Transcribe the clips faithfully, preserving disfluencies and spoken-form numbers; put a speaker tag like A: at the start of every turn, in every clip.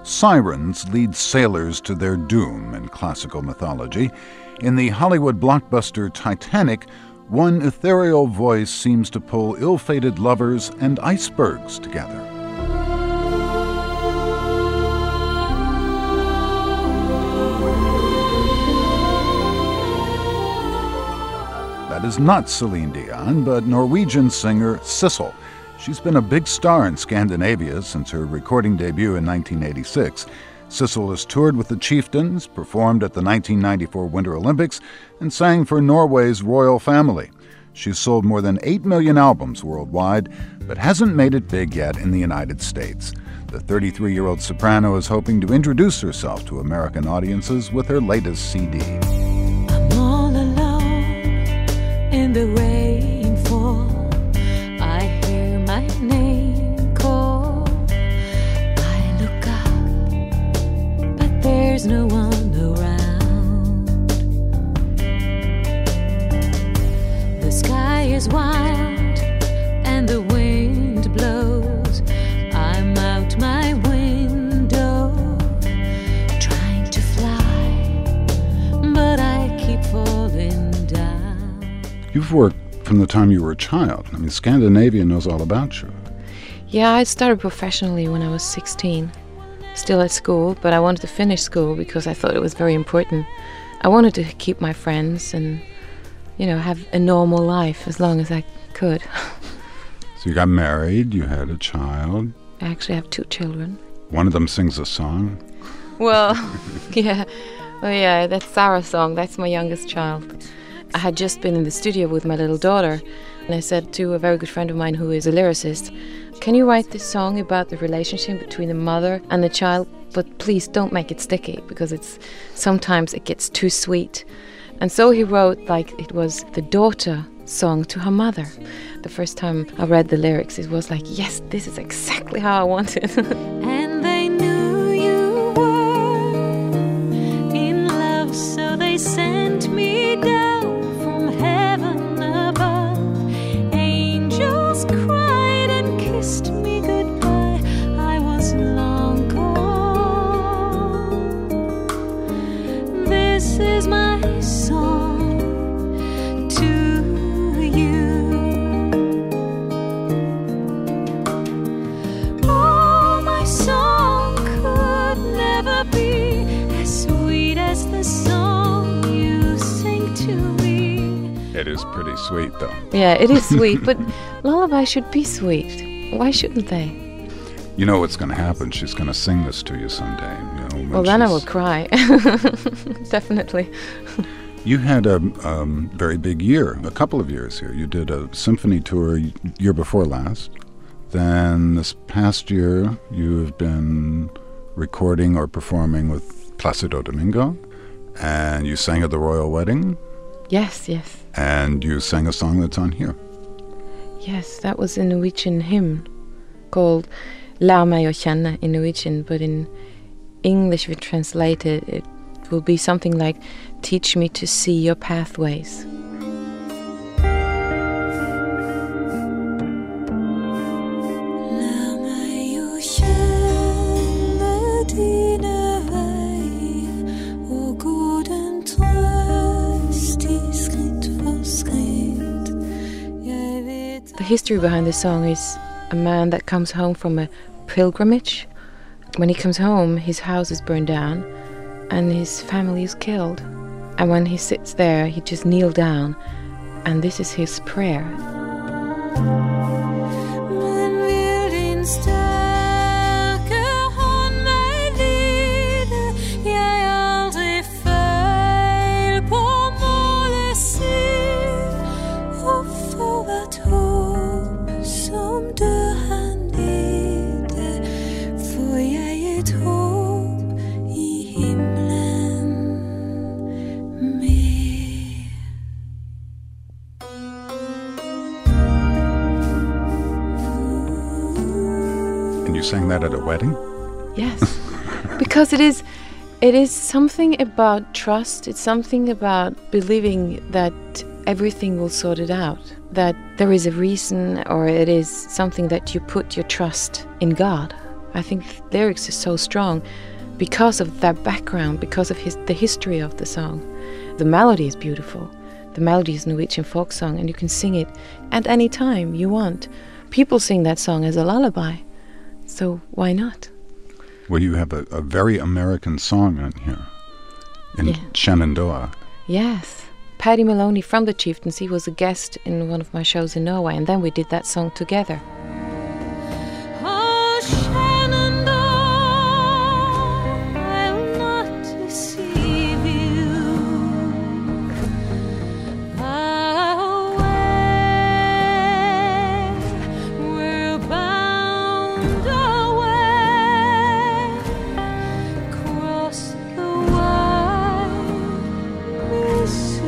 A: Sirens lead sailors to their doom in classical mythology. In the Hollywood blockbuster Titanic, one ethereal voice seems to pull ill-fated lovers and icebergs together. That is not Celine Dion, but Norwegian singer Sissel. She's been a big star in Scandinavia since her recording debut in nineteen eighty-six. Sissel has toured with the Chieftains, performed at the nineteen ninety-four Winter Olympics, and sang for Norway's royal family. She's sold more than eight million albums worldwide, but hasn't made it big yet in the United States. The thirty-three-year-old soprano is hoping to introduce herself to American audiences with her latest C D.
B: I'm all alone in the rainfall. I hear my name call. I look up, but there's no one around. The sky is wild and the wind blows. I'm out my window trying to fly, but I keep falling down.
A: You've worked from the time you were a child. I mean, Scandinavia knows all about you.
C: Yeah, I started professionally when I was sixteen, still at school, but I wanted to finish school because I thought it was very important. I wanted to keep my friends and, you know, have a normal life as long as I could.
A: So you got married, you had a child.
C: I actually have two children.
A: One of them sings a song.
C: Well, yeah. Oh, yeah, that's Sarah's song. That's my youngest child. I had just been in the studio with my little daughter, and I said to a very good friend of mine who is a lyricist, can you write this song about the relationship between the mother and the child, but please don't make it sticky, because it's sometimes it gets too sweet. And so he wrote like it was the daughter song to her mother. The first time I read the lyrics, it was like, yes, this is exactly how I want it.
B: And they knew you were in love, so they sent me down from heaven above. Angels cried and kissed me goodbye. I was long gone. This is my song to you. Oh, my song could never be as sweet as the song you sing to me.
A: It is pretty sweet, though.
C: Yeah, it is sweet, but lullaby should be sweet. Why shouldn't they?
A: You know what's going to happen. She's going to sing this to you someday. You know, when
C: Well, then I
A: she's-
C: will cry. Definitely.
A: You had a um, very big year, a couple of years here. You did a symphony tour year before last. Then this past year, you've been recording or performing with Placido Domingo, and you sang at the royal wedding,
C: Yes, yes.
A: and you sang a song that's on here.
C: Yes, that was a Norwegian hymn called Lær meg å kjenne in Norwegian, but in English we translate it, it will be something like, teach me to see your pathways.
B: Lær meg å kjenne dine veier og gå den trøst i skritt for skritt. Jeg vet
C: The history behind this song is a man that comes home from a pilgrimage. When he comes home, his house is burned down and his family is killed. And when he sits there, he just kneels down, and this is his prayer.
B: Men vil din sterke hånd meg lede, jeg aldri feil på målet ser, og for hvert håp som dør her nede, får jeg et håp i himmelen mer.
A: And you sang that at a wedding?
C: Yes, because it is, it is something about trust. It's something about believing that everything will sort it out. That there is a reason, or it is something that you put your trust in God. I think the lyrics are so strong because of that background, because of his, the history of the song. The melody is beautiful. The melody is Norwegian folk song, and you can sing it at any time you want. People sing that song as a lullaby, so why not?
A: Well, you have a, a very American song on here, in
C: Yeah.
A: Shenandoah.
C: Yes. Paddy Maloney from the Chieftains, he was a guest in one of my shows in Norway, and then we did that song together.
B: Oh, Shenandoah, I'll not deceive you. Away, we're bound away, across the wide Missouri.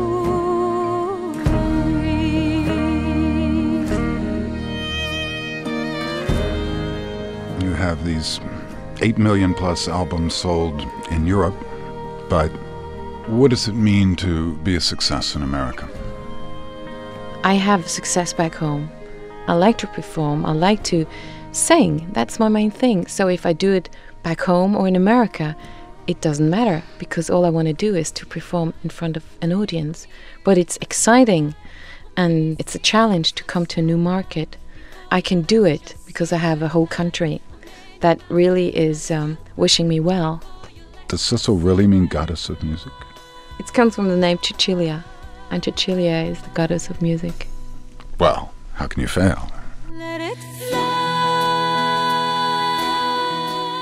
A: You have these eight million plus albums sold in Europe, but what does it mean to be a success in America?
C: I have success back home. I like to perform. I like to sing. That's my main thing. So if I do it back home or in America, it doesn't matter, because all I want to do is to perform in front of an audience. But it's exciting, and it's a challenge to come to a new market. I can do it because I have a whole country that really is um, wishing me well.
A: Does Sissel really mean goddess of music?
C: It comes from the name Cecilia, and Cecilia is the goddess of music.
A: Well, how can you fail?
B: Let it fly.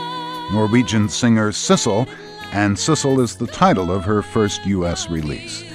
A: Norwegian singer Sissel, and Sissel is the title of her first U S release.